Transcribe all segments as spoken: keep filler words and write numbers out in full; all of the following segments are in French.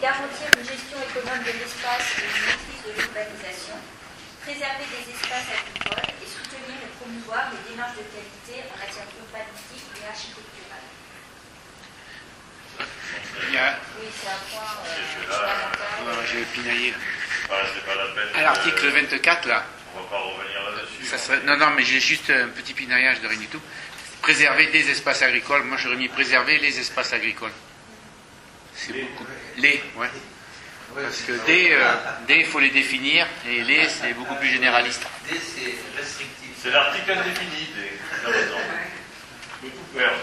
garantir une gestion économe de l'espace et une maîtrise de l'urbanisation, préserver des espaces agricoles et soutenir et promouvoir les démarches de qualité en matière urbanistique et architecturale. Il y a... Oui, c'est un point euh, fondamental. J'ai pinaillé. Ah, c'est pas la peine. À l'article vingt-quatre, là. On va pas revenir là-dessus. Ça serait... Non, non, mais j'ai juste un petit pinaillage de rien du tout. Préserver des espaces agricoles. Moi, j'aurais mis préserver les espaces agricoles. C'est les. beaucoup. Les, ouais. Parce que des, euh, des, il faut les définir, et les, c'est beaucoup plus généraliste. Des, c'est restrictif. C'est l'article indéfini, des. De tout perdre.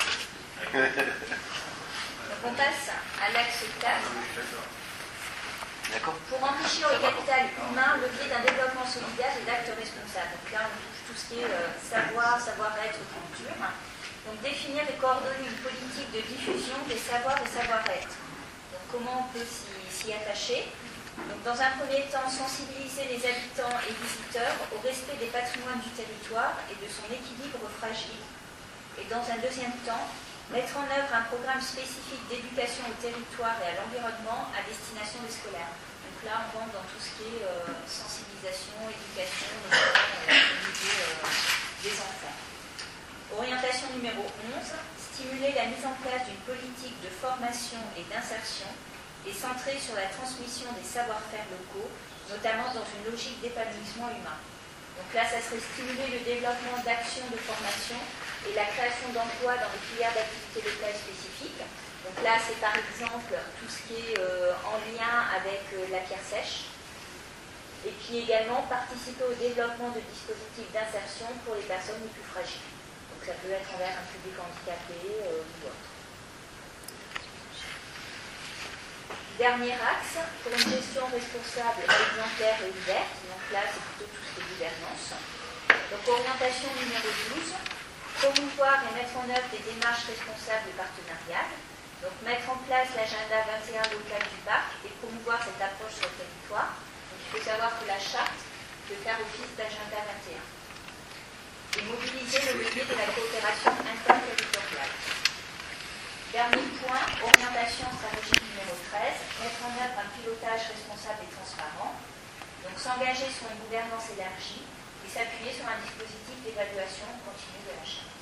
On passe à l'axe quatre. D'accord. Pour enrichir le capital humain, levier d'un développement solidaire et d'actes responsables. Donc là, on touche tout ce qui est euh, savoir, savoir-être, culture. Donc définir et coordonner une politique de diffusion des savoirs et savoir-être. Donc comment on peut s'y attacher. Donc dans un premier temps, sensibiliser les habitants et visiteurs au respect des patrimoines du territoire et de son équilibre fragile. Et dans un deuxième temps, mettre en œuvre un programme spécifique d'éducation au territoire et à l'environnement à destination des scolaires. Donc là, on rentre dans tout ce qui est euh, sensibilisation, éducation, notamment euh, au niveau euh, des enfants. Orientation numéro onze, stimuler la mise en place d'une politique de formation et d'insertion et centrée sur la transmission des savoir-faire locaux, notamment dans une logique d'épanouissement humain. Donc là, ça serait stimuler le développement d'actions de formation et la création d'emplois dans les filières d'activité locale spécifiques. Donc là, c'est par exemple tout ce qui est euh, en lien avec euh, la pierre sèche. Et puis également participer au développement de dispositifs d'insertion pour les personnes les plus fragiles. Donc ça peut être envers un public handicapé euh, ou autre. Dernier axe, pour une gestion responsable, exemplaire et ouverte. Donc là, c'est plutôt tout ce qui est gouvernance. Donc orientation numéro douze, promouvoir et mettre en œuvre des démarches responsables et partenariales. Donc mettre en place l'agenda vingt et un local du parc et promouvoir cette approche sur le territoire. Donc il faut savoir que la charte peut faire office d'agenda vingt et un. Et mobiliser le levier de la coopération interterritoriale. Dernier point, orientation stratégique numéro treize, mettre en œuvre un pilotage responsable et transparent. Donc s'engager sur une gouvernance élargie et s'appuyer sur un dispositif d'évaluation continue de la charte.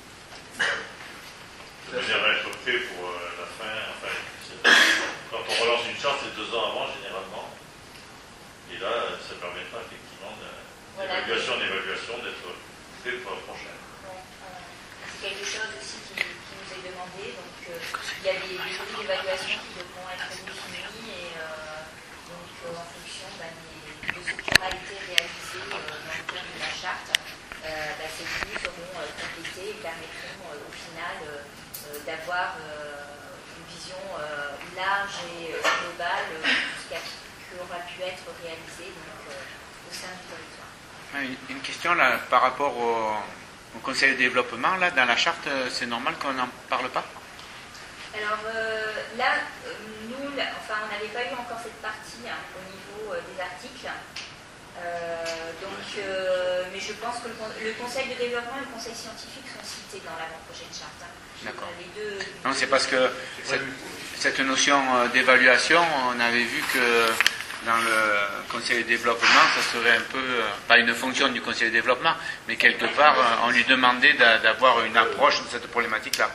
Ça veut dire être prêt pour euh, la fin. Enfin, quand on relance une charte, c'est deux ans avant généralement. Et là, ça permettra effectivement d'évaluation voilà. d'évaluation d'être prêt pour la prochaine. Ouais, voilà. C'est quelque chose aussi qui, qui nous est demandé. Donc, euh, il y a des, des grilles d'évaluation qui devront être définies et euh, donc euh, en fonction bah, des, de ce qui aura été réalisé euh, dans le cadre de la charte, euh, bah, ces grilles seront euh, complétées et permettront euh, au final euh, euh, d'avoir euh, une vision euh, large et euh, globale euh, de tout ce qui, a, qui aura pu être réalisé donc, euh, au sein du territoire. Une, une question là par rapport au, au conseil de développement, là, dans la charte, c'est normal qu'on n'en parle pas? Alors euh, là, euh, nous, là, enfin, on n'avait pas eu encore cette partie hein, au niveau euh, des articles. Euh, donc, euh, mais je pense que le, le conseil de développement et le conseil scientifique sont cités dans l'avant-prochaine charte. Hein. D'accord. Les deux. Non, c'est parce que cette, cette notion d'évaluation, on avait vu que dans le conseil de développement, ça serait un peu, pas une fonction du conseil de développement, mais quelque part, on lui demandait d'avoir une approche de cette problématique-là.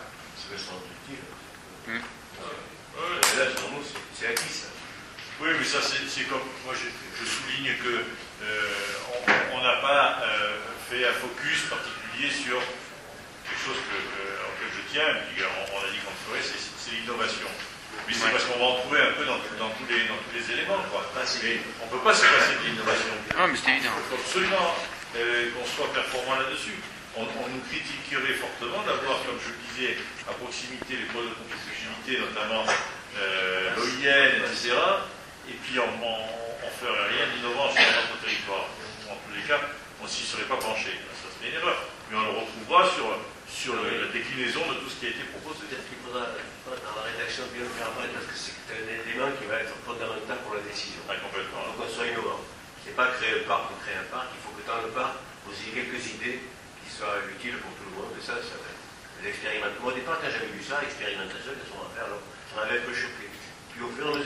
Hmm. Ouais, là, pour nous, c'est acquis, ça. Oui, mais ça, c'est comme, moi, je, je souligne que euh, on n'a pas euh, fait un focus particulier sur quelque chose que, que, auquel je tiens, et puis on, on a dit qu'on ferait, c'est l'innovation. Mais c'est ouais. parce qu'on va en trouver un peu dans, dans, tous, les, dans tous les éléments, quoi. Mais on ne peut pas se passer de l'innovation. Ah, mais c'est évident. Il faut absolument euh, qu'on soit performant là-dessus. On, on nous critiquerait fortement d'avoir, comme je le disais, à proximité les pôles de compétitivité, notamment euh, l'O I N, et cetera. Et puis on ne ferait rien d'innovant sur notre territoire. En tous les cas, on ne s'y serait pas penché. Ça serait une erreur. Mais on le retrouvera sur, sur le, la déclinaison de tout ce qui a été proposé. Peut-être qu'il faudra, dans la rédaction, bien le faire apparaître, parce que c'est un élément qui va être fondamental pour la décision. Ah, complètement. Il faut qu'on soit innovant. Ce n'est pas créer un parc pour créer un parc. Il faut que dans le parc, vous ayez quelques idées qui soient utiles pour tout le monde. Et ça, ça va être l'expérimentation. Moi, au départ, quand j'avais vu ça, l'expérimentation, qu'est-ce qu'on va faire? Alors, on avait un peu choqué. Puis au fur et à mesure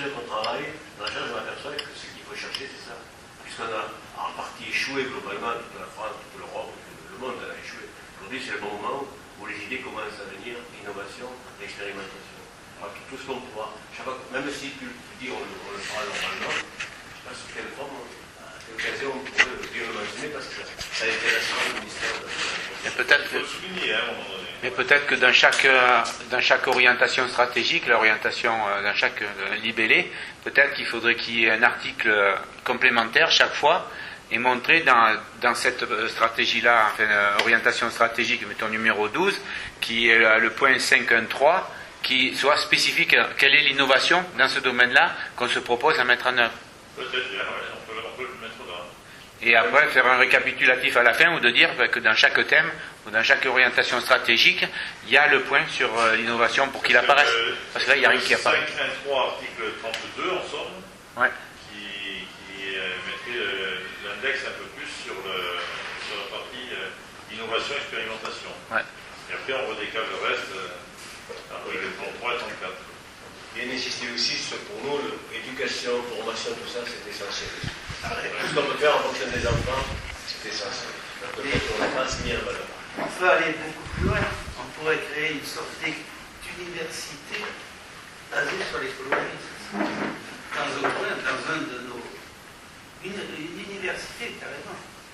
heures qu'on travaille, dans la recherche, je m'aperçois que ce qu'il faut chercher, c'est ça. Puisqu'on a en partie échoué globalement, toute la France, toute l'Europe, tout le monde a échoué. Aujourd'hui, c'est le bon moment où les idées commencent à venir, l'innovation, l'expérimentation. Alors, tout ce qu'on pourra, chaque fois, même si tu, tu dis on, on le fera normalement, je ne sais pas sous quelle forme, à quelle occasion on pourrait bien le mentionner, parce que ça, ça intéressera le ministère de la peut-être que... Mais peut-être que dans chaque, dans chaque orientation stratégique, l'orientation dans chaque libellé, peut-être qu'il faudrait qu'il y ait un article complémentaire chaque fois et montrer dans, dans cette stratégie-là, enfin, orientation stratégique, mettons numéro douze, qui est le point cinq point treize, qui soit spécifique. Quelle est l'innovation dans ce domaine-là qu'on se propose à mettre en œuvre? Peut-être, on peut, on peut le mettre là. Et après faire un récapitulatif à la fin ou de dire que dans chaque thème ou dans chaque orientation stratégique, il y a le point sur euh, l'innovation pour qu'il apparaisse. Euh, Parce que là, il n'y a rien qui apparaît. cinq point trois, article trente-deux, en somme, ouais. qui, qui euh, mettrait euh, l'index un peu plus sur, le, sur la partie euh, innovation et expérimentation. Ouais. Et après, on redécale le reste euh, entre les trente-trois et trente-quatre. Bien insister aussi sur, pour nous, l'éducation, formation, tout ça, c'est essentiel. Tout ce qu'on peut faire en fonction des enfants, c'est essentiel. Donc, on l'a transmis en valeur. On peut aller beaucoup plus loin. On pourrait créer une sorte d'université basée sur l'écologie. Dans un coin, dans un de nos... Une, une université, carrément.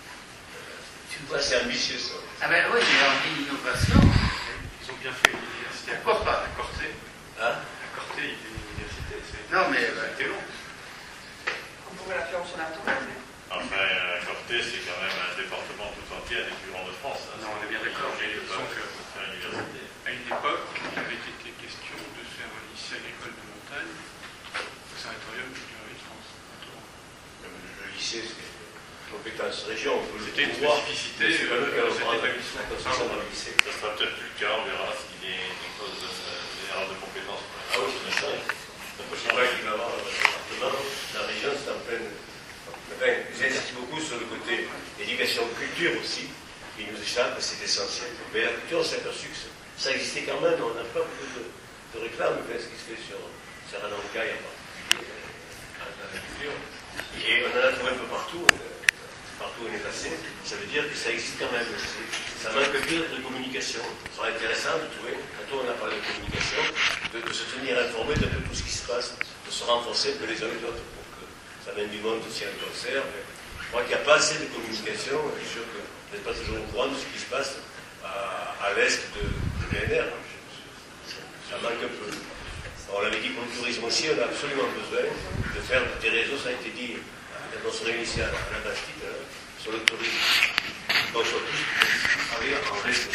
Tu vois, c'est ambitieux, ça. Ah ben oui, mais on dit innovation. Ils ont bien fait une université. Pourquoi pas? À Corté. Hein? À Corté, il y a une université. Non, mais... C'était long. On pourrait la faire au sénatorial, mais... Enfin, euh, Corté, c'est quand même un département tout entier, un des plus grands de France. Hein. Non, on est bien d'accord. Mais Mais il disons que, à l'université. à une époque, il avait été question de faire un lycée agricole de montagne au Sanatorium de de France. Le lycée, c'est compétence région. C'était une spécificité c'est euh, euh, de cet établissement. la construction d'un lycée. Ça sera peut-être plus le cas, on verra s'il y a une cause générale de compétences. Ah oui, c'est ça. C'est vrai qu'il va y avoir le département, la région, c'est en pleine. Enfin, j'insiste beaucoup sur le côté éducation culture aussi, qui nous échappe, c'est essentiel. Mais la culture, on s'est aperçu que ça existait quand même, on n'a pas beaucoup de, de réclames, mais ce qui se fait sur Serranancaille en particulier, dans la culture. Et on en a trouvé un peu partout, partout où on est passé. Ça veut dire que ça existe quand même. Ça manque bien de communication. Ça sera intéressant de trouver, quand on a parlé de communication, de, de se tenir informé de, de tout ce qui se passe, de se renforcer un peu les uns les autres pour que ça mène du monde aussi à un concert. Je crois qu'il n'y a pas assez de communication. Je suis sûr que vous n'êtes pas toujours au courant de ce qui se passe à, à l'est de, de l'U N R. Ça manque un peu. On l'avait dit pour le tourisme aussi, on a absolument besoin de faire des réseaux, ça a été dit quand on se réunissait à la Bastide, sur le tourisme. Donc, sur tout travailler en réseau.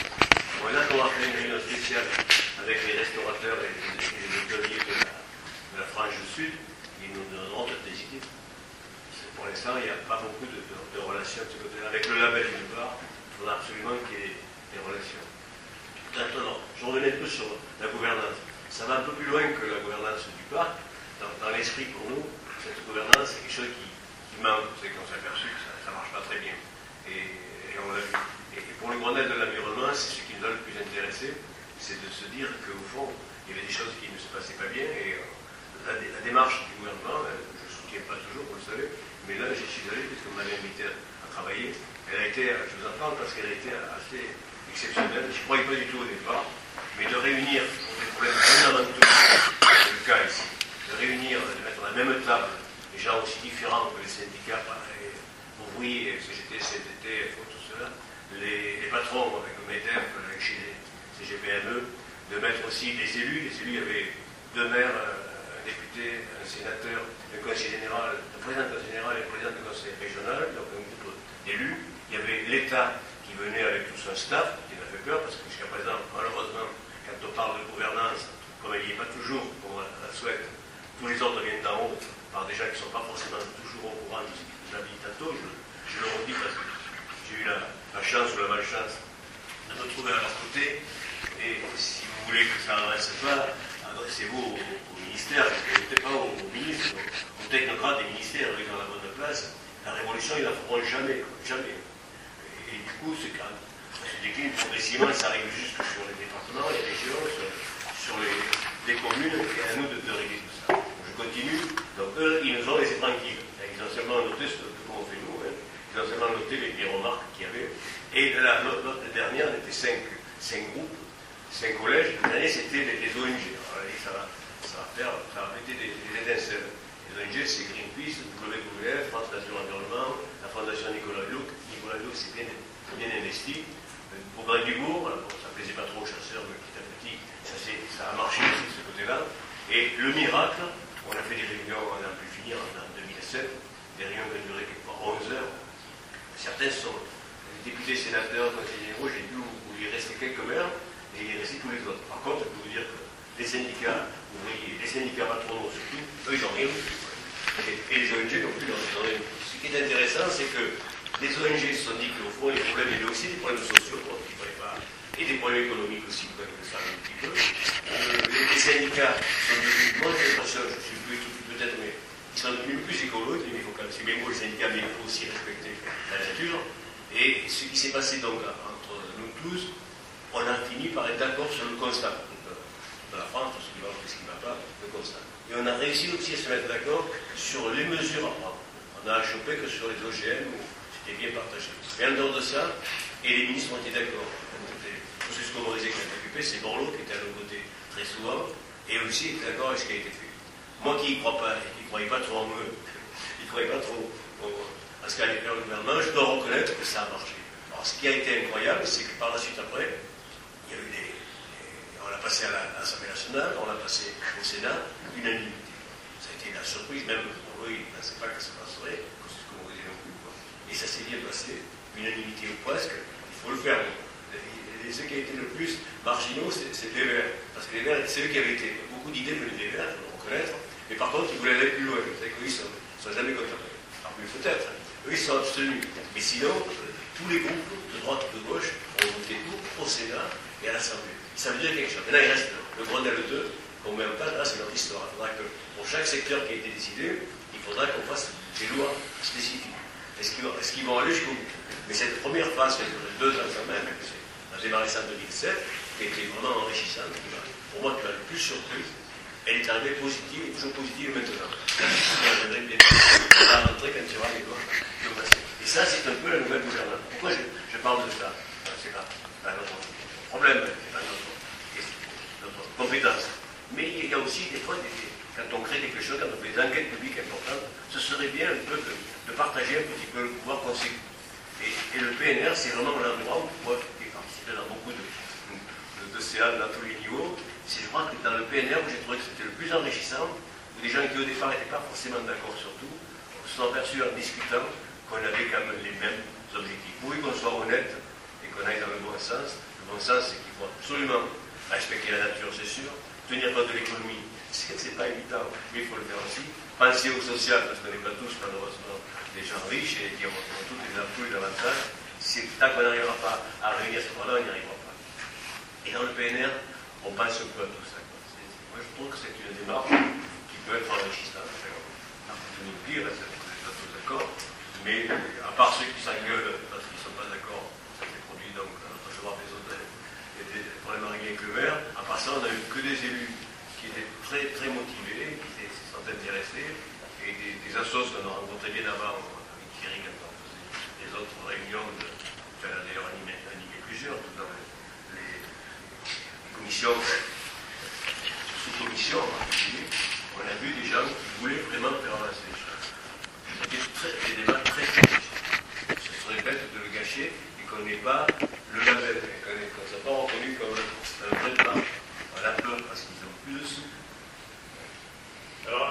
Bon, là, on va faire une réunion spéciale avec les restaurateurs et les, les hôteliers de la, de la frange sud, ils nous donneront toutes des idées. Pour l'instant, il n'y a pas beaucoup de, de, de relations de ce côté-là. Avec le label d'une part, il faudra absolument qu'il y ait des relations. Maintenant, je revenais un peu sur la gouvernance. Ça va un peu plus loin que la gouvernance du parc. Dans, dans l'esprit, pour nous, cette gouvernance, c'est quelque chose qui, qui manque. C'est qu'on s'est aperçu que ça ne marche pas très bien. Et, et on l'a vu. Et, et pour les Grenelles de l'environnement, c'est ce qui nous a le plus intéressé, c'est de se dire qu'au fond, il y avait des choses qui ne se passaient pas bien. Et euh, la, la démarche du gouvernement, euh, je ne soutiens pas toujours, vous le savez, mais là, j'y suis allé, puisque vous m'avez invité à, à travailler. Elle a été, je vous en parle parce qu'elle a été assez exceptionnelle. Je ne croyais pas du tout au départ, mais de réunir pour des problèmes fondamentaux, c'est le cas ici, de réunir, de mettre à la même table des gens aussi différents que les syndicats, les ouvriers, C G T, C D T, tout cela, les, les patrons avec le MEDEF, avec chez les C G P M E, de mettre aussi les élus. Les élus, il y avait deux maires, un député, un sénateur, un conseiller général, un président du conseil général et un président du conseil régional, donc un groupe d'élus. Il y avait l'État qui venait avec tout son staff, qui m'a fait peur, parce que jusqu'à présent, malheureusement, quand on parle de gouvernance, comme elle n'y est pas toujours, comme on la souhaite, tous les ordres viennent d'en haut, par des gens qui ne sont pas forcément toujours au courant de ce qui nous habite tantôt. Je, je le redis parce que j'ai eu la, la chance ou la malchance de me trouver à leur côté. Et si vous voulez que ça n'avance pas, adressez-vous au, au ministère, parce que n'était pas au, au ministre, aux technocrates des ministères, ils ont la bonne place. La révolution, ils ne la feront jamais, jamais. Et, et du coup, c'est quand même, ça se décline progressivement, ça arrive jusque sur les départements, les régions, sur, sur les, les communes, et à nous de, de régler tout ça. Je continue ça va faire, ça va péter des, des étincelles. Les O N G, c'est Greenpeace, W W F, France Nature Environnement, la Fondation Nicolas Hulot. Nicolas Hulot s'est bien, bien investi. Pour Brandebourg, ça ne plaisait pas trop aux chasseurs, mais petit à petit, ça, ça a marché aussi de ce côté-là. Et le miracle, on a fait des réunions, on a pu finir en deux mille sept, des réunions qui ont duré quelquefois onze heures. Certains sont députés, sénateurs, conseillers généraux, j'ai vu où, où il restait quelques maires et il restait tous les autres. Par contre, je peux vous dire que les syndicats, vous voyez, les syndicats patronaux surtout, eux, ils n'ont rien vu. Et, et les O N G non plus, ils n'ont rien vu. Ce qui est intéressant, c'est que les O N G se sont dit qu'au fond, les problèmes, il y avait aussi des problèmes sociaux, bon, qui ne fallait pas, et des problèmes économiques aussi, vous le savez un petit peu. Euh, les, les syndicats sont devenus, moi j'ai l'impression, je suis plus peut-être, mais ils sont devenus plus écolos, mais il faut quand même, c'est bien beau les syndicats, mais il faut aussi respecter la nature. Et ce qui s'est passé donc entre nous tous, on a fini par être d'accord sur le constat. De la France, ce qui va, ce qui ne va pas, le constat. Et on a réussi aussi à se mettre d'accord sur les mesures à prendre. On a chopé que sur les O G M, c'était bien partagé. Et en dehors de ça, et les ministres ont été d'accord. C'est ce qu'on aurait qui a occupé, c'est Borloo qui était à nos côtés très souvent, et aussi était d'accord avec ce qui a été fait. Moi qui n'y crois pas, et qui ne croyais pas trop en eux, qui ne croyais pas trop à ce qu'allait faire le gouvernement, je dois reconnaître que ça a marché. Alors ce qui a été incroyable, c'est que par la suite après, il y a eu des. On l'a passé à l'Assemblée nationale, on l'a passé au Sénat, unanimité. Ça a été la surprise, même pour eux, ils ne pensaient pas que ça passerait, que c'est ce qu'on disait non plus. Quoi. Et ça s'est bien passé, unanimité ou presque, il faut le faire. Et ce qui a été le plus marginaux, c'est les Verts. Parce que les Verts, c'est eux qui avaient été. Beaucoup d'idées venaient des Verts, il faut le reconnaître. Mais par contre, ils voulaient aller plus loin. Vous savez qu'eux, ils ne sont, sont jamais contentés. Alors, mais peut-être. Eux, ils sont abstenus. Mais sinon, tous les groupes, de droite ou de gauche, ont voté pour au Sénat et à l'Assemblée. Ça veut dire quelque chose. Maintenant, il reste le Grenelle deux, qu'on met en place. Là, c'est notre histoire. Il faudra que, pour chaque secteur qui a été décidé, il faudra qu'on fasse des lois spécifiques. Est-ce qu'ils vont, est-ce qu'ils vont aller jusqu'au bout? Mais cette première phase, qui a duré deux ans quand même, on a démarré ça en deux mille sept, qui était vraiment enrichissante, pour moi qui m'a le plus surpris, elle est arrivée positive et toujours positive maintenant. Elle va rentrer quand il y aura les lois qui vont passer. Et ça, c'est un peu la nouvelle gouvernance. Pourquoi je, je parle de ça? C'est pas, pas notre problème, c'est pas notre, notre compétence. Mais il y a aussi des fois, des, quand on crée quelque chose, quand on fait des enquêtes publiques importantes, ce serait bien un peu de, de partager un petit peu le pouvoir conséquent. Et, et le P N R, c'est vraiment l'endroit où on peut participer dans beaucoup de, de, de C A dans tous les niveaux. C'est, je crois que dans le P N R, où j'ai trouvé que c'était le plus enrichissant, où des gens qui au départ n'étaient pas forcément d'accord sur tout, se sont aperçus en discutant qu'on avait quand même les mêmes objectifs. Oui, qu'on soit honnête et qu'on aille dans le bon sens. Le bon sens, c'est qu'il faut absolument respecter la nature, c'est sûr. Tenir compte de l'économie, c'est, c'est pas évident, mais il faut le faire aussi. Penser au social, parce qu'on n'est pas tous, malheureusement, des gens riches et qui ont tous les, tous les avantages. C'est, tant qu'on n'arrivera pas à réunir ce point-là, on n'y arrivera pas. Et dans le P N R, on pense un peu à tout ça. Moi, je trouve que c'est une démarche qui peut être enrichissante. Je nous le dire, vous êtes tous d'accord, mais à part ceux qui s'engueulent parce qu'ils ne sont pas d'accord, ça s'est produit donc dans notre chemin des hôtels et des problèmes avec le vert, à part ça, on n'a eu que des élus qui étaient très, très motivés, qui se sont intéressés, et des, des assos qu'on a rencontrés bien avant, avec Thierry, quand on faisait les autres réunions, de, on a d'ailleurs animé, animé plusieurs, tout dans les, les, les commissions, sous-commissions en particulier, on a vu des gens qui voulaient vraiment faire avancer les choses. C'était très, des débats très riches. Ce serait bête de le gâcher et qu'on n'ait pas le label, qu'on ne soit pas reconnu comme un vrai débat. On a peur parce qu'ils ont plus de sous,